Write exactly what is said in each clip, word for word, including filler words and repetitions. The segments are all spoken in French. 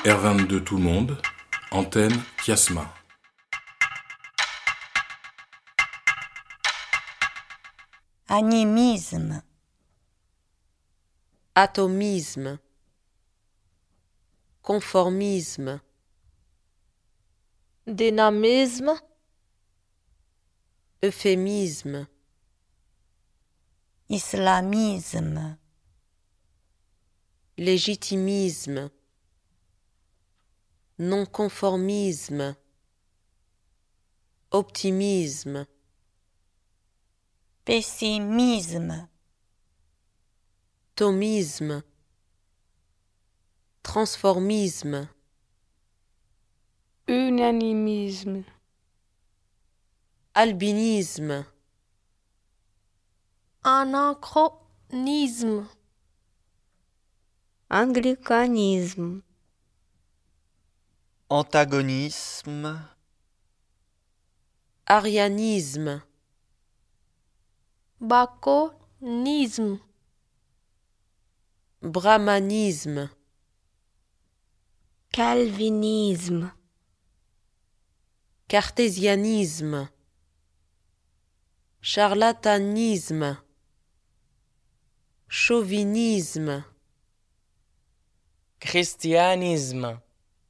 R vingt-deux Tout le monde, antenne Kiasma. Animisme. Atomisme. Conformisme. Dynamisme. Euphémisme. Islamisme. Légitimisme. Non-conformisme. Optimisme. Pessimisme. Thomisme. Transformisme. Unanimisme. Albinisme. Anachronisme. Anglicanisme. Antagonisme. Arianisme. Baconisme. Brahmanisme. Calvinisme. Cartésianisme. Charlatanisme. Chauvinisme. Christianisme.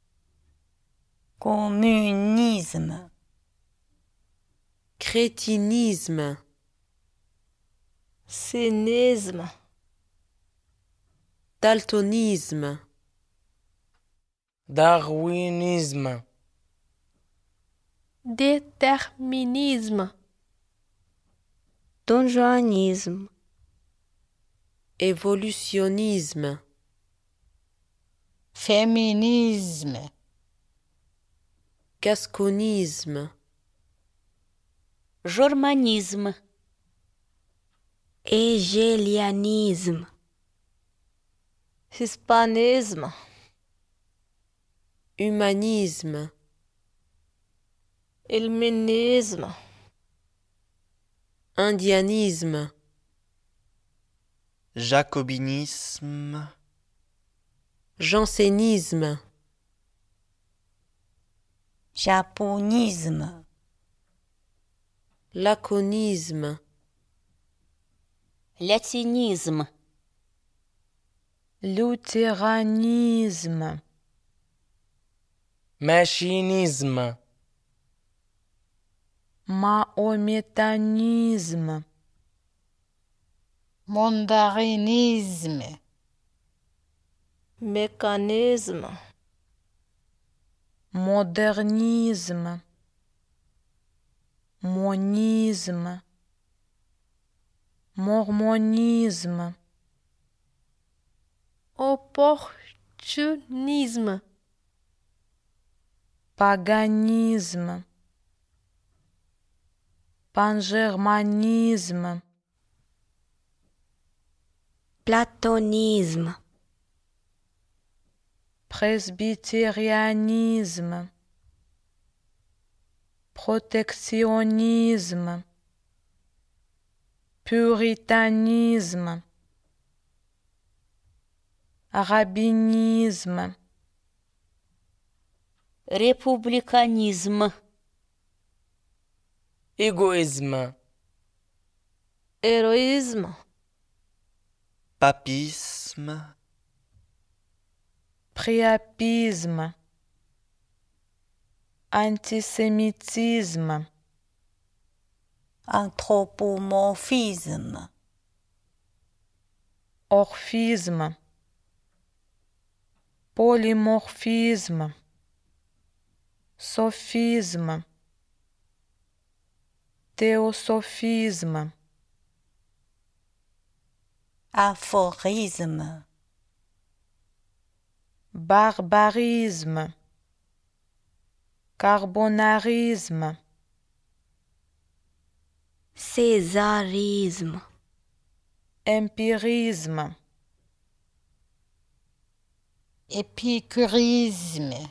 Communisme. Crétinisme. Cynisme. Daltonisme. Darwinisme. Déterminisme. Donjoanisme. Évolutionnisme. Féminisme. Gasconisme. Germanisme. Hegelianisme. Hispanisme. Humanisme. Illuminisme. Indianisme. Jacobinisme. Jansénisme. Japonisme. Laconisme. Latinisme. Luthéranisme. Machinisme. Mahométanisme. Mondarinisme. Mécanisme. Modernisme. Monisme. Mormonisme. Opportunisme. Paganisme. Pangermanisme. Platonisme. Presbytérianisme. Protectionnisme. Puritanisme. Rabbinisme. Républicanisme. Égoïsme. Héroïsme. Papisme. Priapisme. Antisémitisme. Anthropomorphisme. Orphisme. Polymorphisme. Sophisme. Théosophisme. Aphorisme. Barbarisme. Carbonarisme. Césarisme. Empirisme. Épicurisme.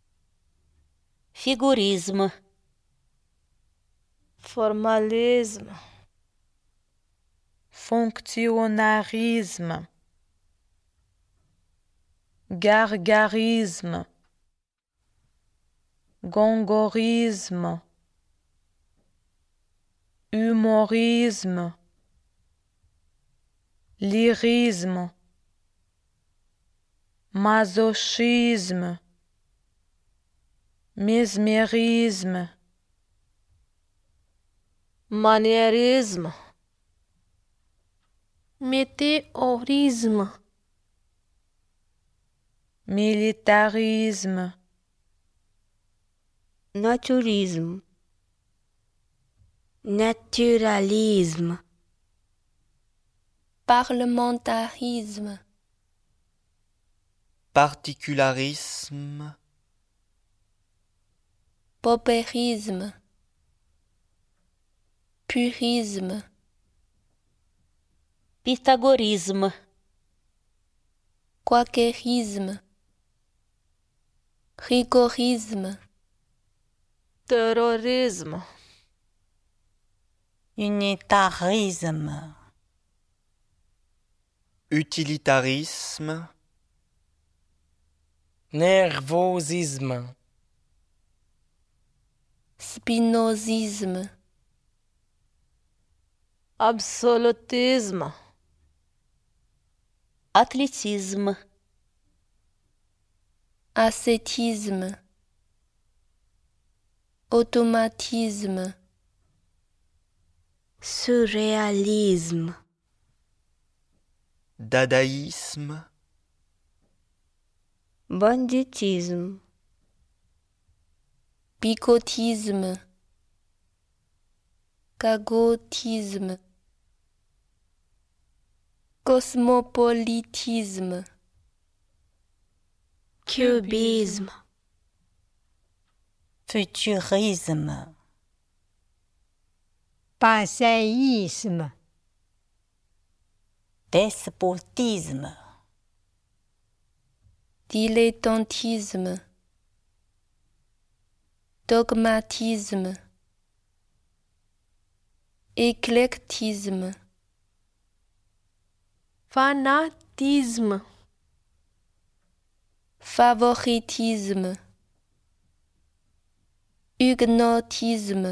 Figurisme. Formalisme. Fonctionnarisme. gargarisme, gongorisme, humorisme, lyrisme, masochisme, mesmérisme, maniérisme, météorisme, militarisme, naturisme, naturalisme, parlementarisme, particularisme, paupérisme, purisme, pythagorisme, quakerisme, rigorisme, terrorisme, unitarisme, utilitarisme, nervosisme, spinozisme, absolutisme, atlétisme, ascétisme, automatisme, surréalisme, dadaïsme, banditisme, bigotisme, cagotisme, cosmopolitisme, cubisme, futurisme, passéisme, despotisme, dilettantisme, dogmatisme, éclectisme, fanatisme, favoritisme, huguenotisme,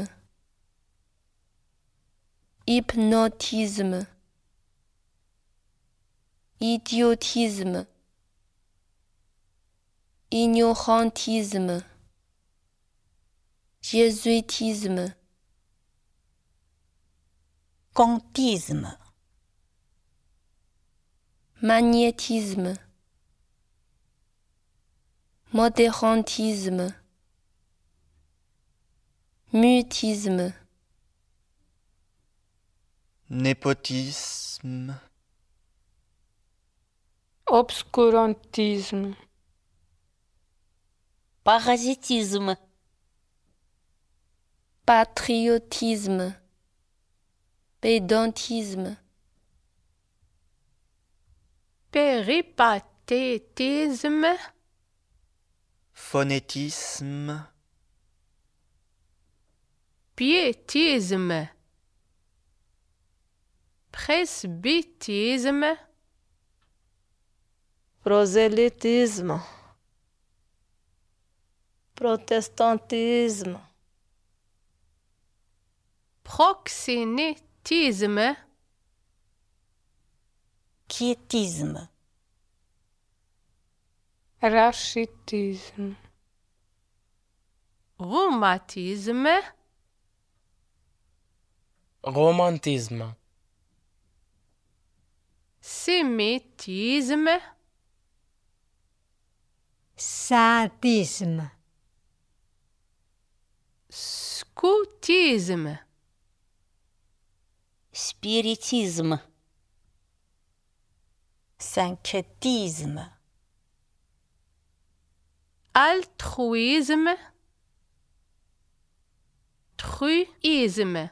hypnotisme, idiotisme, ignorantisme, jésuitisme, contisme, magnétisme, modérantisme, mutisme, népotisme, obscurantisme, parasitisme, patriotisme, pédantisme, péripatétisme, phonétisme, piétisme, presbytisme, prosélytisme, protestantisme, proxénétisme, quiétisme, rachitisme, rhumatisme, romantisme, sémitisme, sadisme, scoutisme, spiritisme, syncrétisme, altruisme, truisme,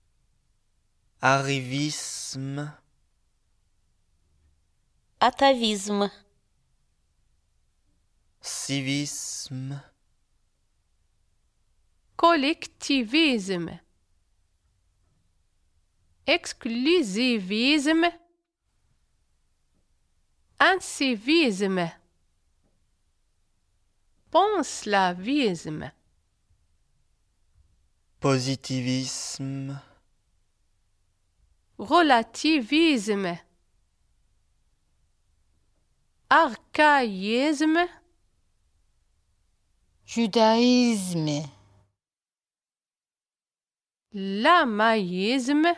arrivisme, atavisme, civisme, collectivisme, exclusivisme, incivisme, Panslavisme. Positivisme. Relativisme. Archaïsme. Judaïsme. Lamaïsme.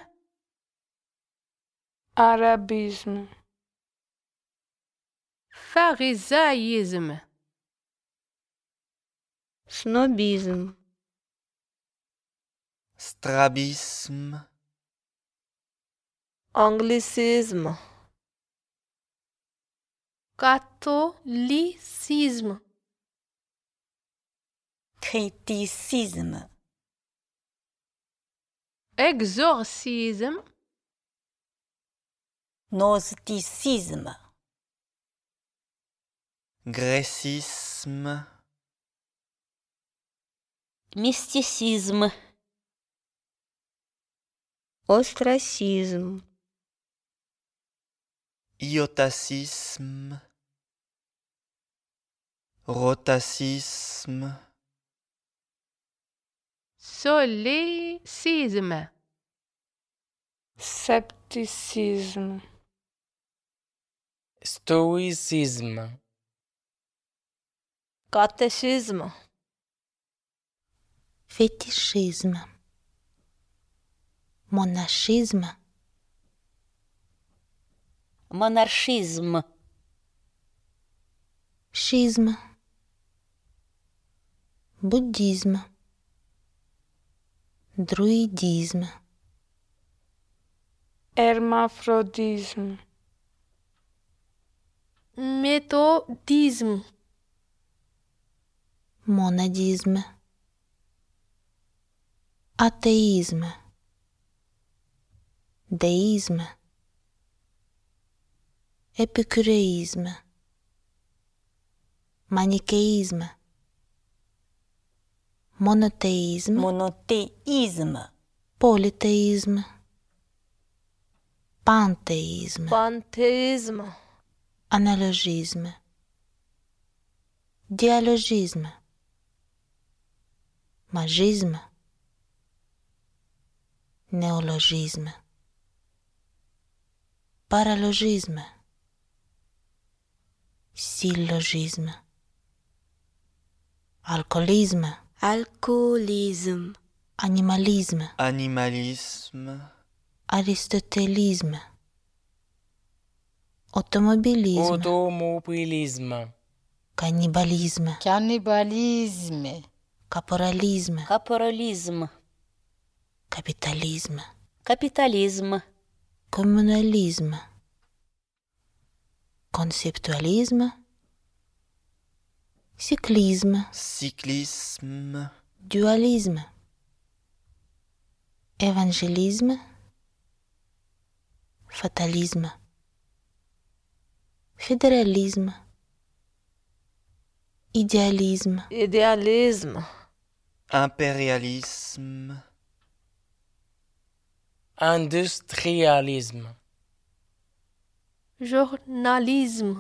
Arabisme. Pharisaïsme. Snobisme. Strabisme. Anglicisme. Catholicisme. Criticisme. Exorcisme. Gnosticisme. Grécisme. Mysticisme. Ostracisme. Iotacisme. Rotacisme. Solécisme. Scepticisme. Stoïcisme. Catéchisme. Fétichisme. Monachisme. Monarchisme. Schisme. Bouddhisme. Druidisme. Hermaphrodisme. Méthodisme. Monadisme. Athéisme. Déisme. Épicuréisme. Manichéisme. Monothéisme. Monothéisme. Polythéisme. Panthéisme. Panthéisme. Analogisme. Dialogisme. Magisme. Néologisme. Paralogisme. Syllogisme. Alcoolisme. Alcoolisme. Animalisme. Animalisme. Aristotélisme. Automobilisme. Automobilisme. Cannibalisme. Cannibalisme. Caporalisme. Caporalisme. Capitalisme. Capitalisme. Communalisme. Conceptualisme. Cyclisme. Cyclisme. Dualisme. Évangélisme. Fatalisme. Fédéralisme. Idéalisme. Idéalisme. Impérialisme. Industrialisme. Journalisme.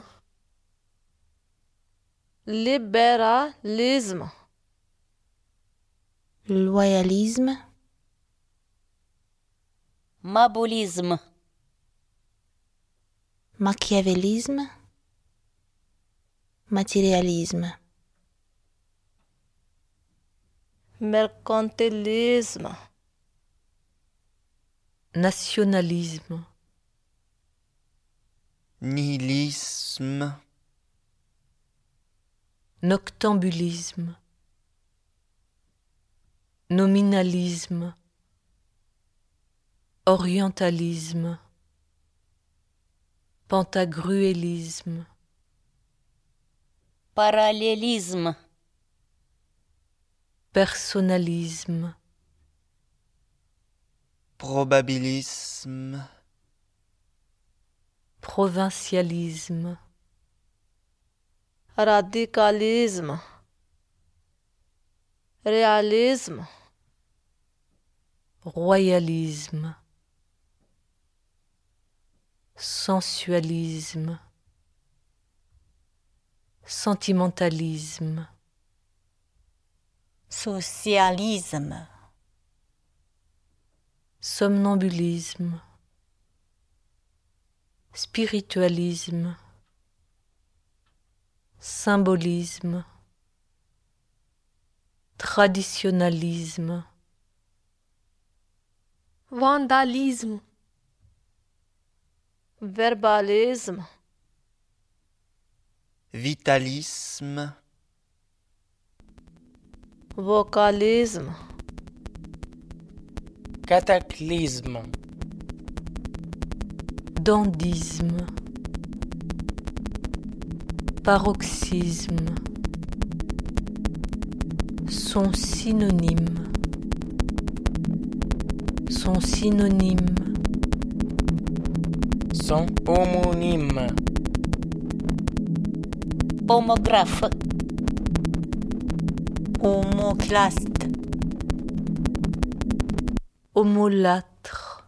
Libéralisme. Loyalisme. Mabolisme. Machiavélisme. Matérialisme. Mercantilisme. Nationalisme. Nihilisme. Noctambulisme. Nominalisme. Orientalisme. Pantagruélisme. Parallélisme. Personnalisme. Probabilisme. Provincialisme. radicalisme, réalisme, royalisme, sensualisme, sentimentalisme, Socialisme. Somnambulisme. Spiritualisme. Symbolisme. Traditionnalisme. Vandalisme. Verbalisme. Vitalisme. Vocalisme. Cataclysme. Dandisme. Paroxysme. Sont synonymes. Sont synonymes. Sont homonymes. Homographe. Homoclaste. Homolâtre.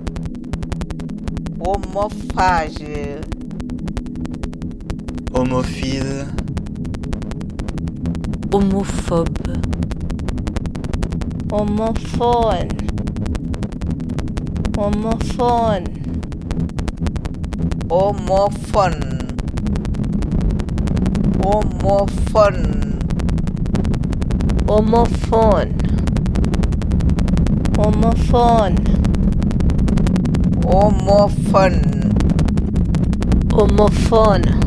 Homophage. Homophile. Homophobe. Homophone. Homophone. Homophone. Homophone. Homophone. Homophone. Homophone. Homophone.